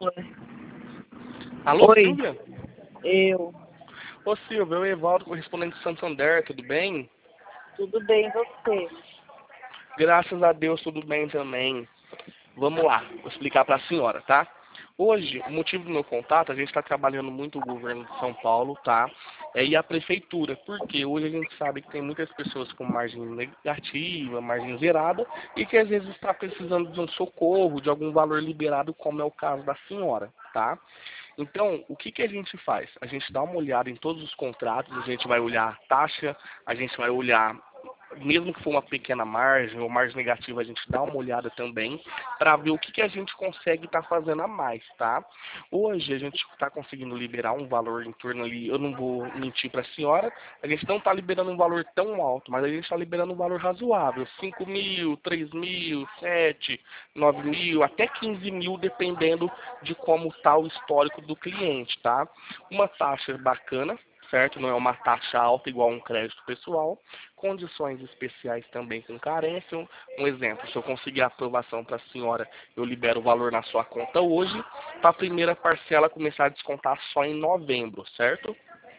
Alô, Oi, Silvia? eu. Ô, Silvia, eu, Evaldo, correspondente de Santander, tudo bem? Tudo bem, você? Graças a Deus, tudo bem também. Vamos lá, vou explicar para a senhora, tá? Hoje, o motivo do meu contato, a gente está trabalhando muito o governo de São Paulo, tá? E a prefeitura, porque hoje a gente sabe que tem muitas pessoas com margem negativa, margem zerada, e que às vezes está precisando de um socorro, de algum valor liberado, como é o caso da senhora, tá? Então, o que que a gente faz? A gente dá uma olhada em todos os contratos, a gente vai olhar a taxa, a gente vai olhar, mesmo que for uma pequena margem ou margem negativa, a gente dá uma olhada também para ver o que que a gente consegue estar fazendo a mais, tá? Hoje a gente está conseguindo liberar um valor em torno ali, eu não vou mentir para a senhora, a gente não está liberando um valor tão alto, mas a gente está liberando um valor razoável, 5 mil, 3 mil, 7, 9 mil, até 15 mil, dependendo de como está o histórico do cliente, tá? Uma taxa bacana, certo? Não é uma taxa alta igual um crédito pessoal. Condições especiais também com carência. Um exemplo, se eu conseguir a aprovação para a senhora, eu libero o valor na sua conta hoje, para a primeira parcela começar a descontar só em novembro, certo?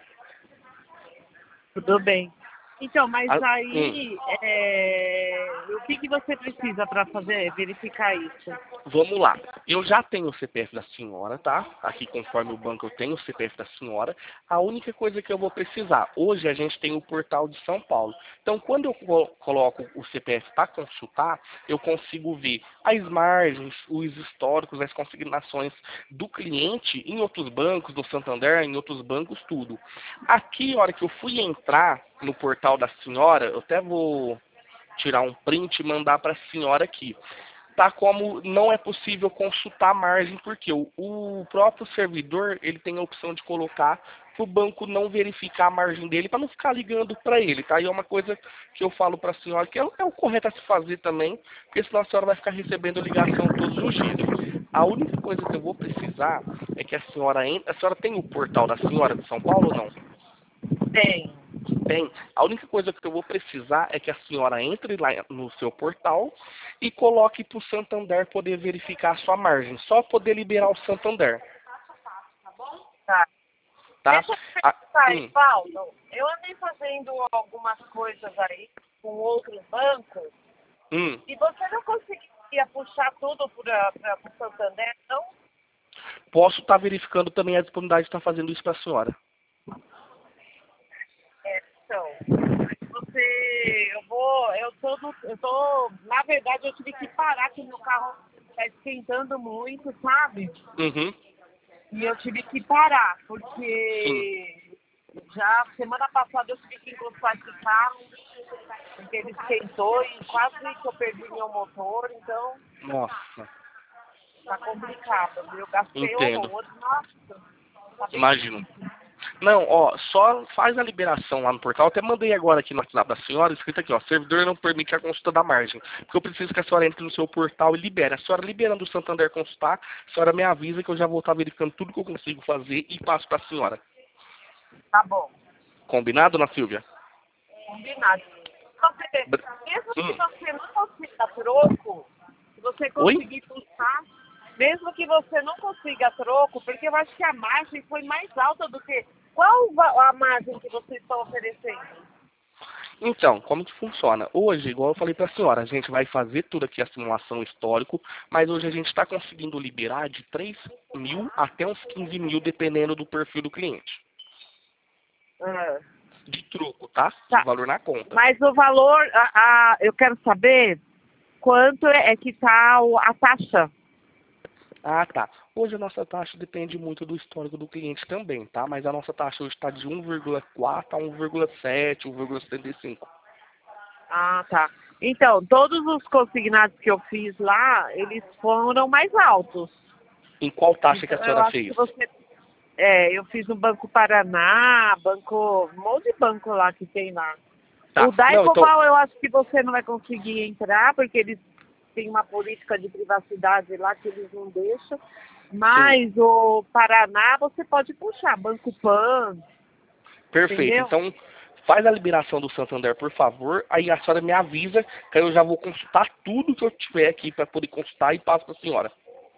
Tudo bem. Então, mas Ah, aí, o que que você precisa para fazer, verificar isso? Vamos lá. Eu já tenho o CPF da senhora, tá? Aqui conforme o banco eu tenho o CPF da senhora. A única coisa que eu vou precisar, hoje a gente tem o portal de São Paulo. Então, quando eu coloco o CPF para consultar, eu consigo ver as margens, os históricos, as consignações do cliente em outros bancos, no Santander, em outros bancos, tudo. Aqui, a hora que eu fui entrar no portal da senhora, eu até vou tirar um print e mandar para a senhora aqui. Tá, como não é possível consultar a margem, porque o próprio servidor ele tem a opção de colocar para o banco não verificar a margem dele, para não ficar ligando para ele, tá? E é uma coisa que eu falo para a senhora que é o correto a se fazer também, porque senão a senhora vai ficar recebendo ligação todos os dias. A única coisa que eu vou precisar é que a senhora entre. A senhora tem o portal da senhora de São Paulo ou não? Tem. Tem. A única coisa que eu vou precisar é que a senhora entre lá no seu portal e coloque para o Santander poder verificar a sua margem. Só poder liberar o Santander, Tá. tá? Deixa eu te Ah, perguntar, Paulo. Eu andei fazendo algumas coisas aí com outros bancos hum. e você não conseguiria puxar tudo para o Santander, não? Posso estar verificando também a disponibilidade de estar fazendo isso para a senhora. Então, na verdade, eu tive que parar que meu carro está esquentando muito, sabe? Uhum. E eu tive que parar, Sim. porque já semana passada eu tive que encostar esse carro, porque ele esquentou e quase que eu perdi meu motor, então Nossa, tá complicado, viu? Eu gastei entendo. horrores, nossa, tá bem Imagino. difícil. Não, ó, só faz a liberação lá no portal. Até mandei agora aqui no WhatsApp da senhora, escrito aqui, ó, servidor não permite a consulta da margem. Porque eu preciso que a senhora entre no seu portal e libere. A senhora liberando o Santander consultar, a senhora me avisa que eu já vou estar verificando tudo que eu consigo fazer e passo para a senhora. Tá bom, Combinado, Ana Silvia? combinado. Você, Br- mesmo que Hum. você não consiga troco, se você Oi? conseguir puxar, mesmo que você não consiga troco, porque eu acho que a margem foi mais alta do que. A margem que vocês estão oferecendo? Então, como que funciona? Hoje, igual eu falei para a senhora, a gente vai fazer tudo aqui a simulação histórico, mas hoje a gente está conseguindo liberar de 3 mil até uns 15 mil, dependendo do perfil do cliente. Ah, De troco, tá? De tá. valor na conta. Mas o valor, eu quero saber quanto é que está a taxa. Ah, tá. Hoje a nossa taxa depende muito do histórico do cliente também, tá? Mas a nossa taxa hoje está de 1,4 a 1,7, 1,75. Ah, tá. Então, todos os consignados que eu fiz lá, eles foram mais altos. Em qual taxa que a Então, eu senhora acho que fez? você. Eu fiz no Banco Paraná, um monte de banco lá que tem lá. Tá. O Não, então. Daicoval eu acho que você não vai conseguir entrar, porque eles têm uma política de privacidade lá que eles não deixam. Sim. Mas o Paraná você pode puxar, Banco Pan, Perfeito. entendeu? Então, faz a liberação do Santander, por favor. Aí a senhora me avisa, que aí eu já vou consultar tudo que eu tiver aqui para poder consultar e passo para a senhora.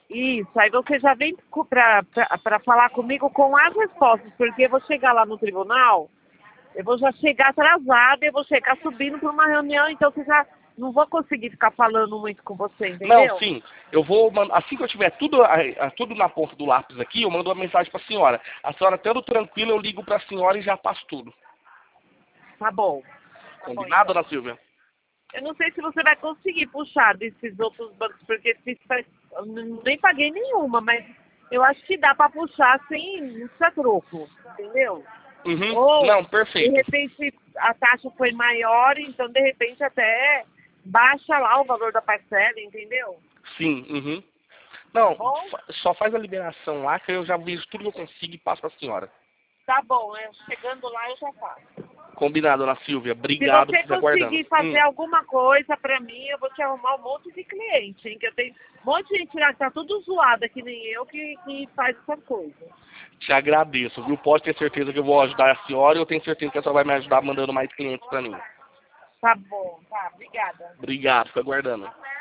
Isso, aí você já vem para falar comigo com as respostas, porque eu vou chegar lá no tribunal, eu vou já chegar atrasada, eu vou chegar subindo para uma reunião, então você já não vou conseguir ficar falando muito com você, entendeu? Não, sim. Eu vou, assim que eu tiver tudo, tudo na ponta do lápis aqui, eu mando uma mensagem para a senhora. A senhora estando tranquila, eu ligo para a senhora e já passo tudo. Tá bom. Combinado, Então. dona Silvia? Eu não sei se você vai conseguir puxar desses outros bancos, porque eu nem paguei nenhuma, mas eu acho que dá para puxar sem não precisa troco, entendeu? Uhum. Ou, Não, de perfeito. repente, a taxa foi maior, então, de repente, até baixa lá o valor da parcela, entendeu? Sim, uhum. Não, Bom, só faz a liberação lá que eu já vejo tudo que eu consigo e passo para a senhora. tá bom, chegando lá eu já faço. Combinado, dona Silvia. Se Obrigado você por estar aguardando. conseguir fazer alguma coisa pra mim, eu vou te arrumar um monte de cliente, hein? Que eu tenho um monte de gente lá que tá tudo zoada, que nem eu, que faz essa coisa. Te agradeço, viu? Pode ter certeza que eu vou ajudar a senhora e eu tenho certeza que a senhora vai me ajudar mandando mais clientes para mim. Tá bom, tá, obrigada. Obrigado, fico aguardando.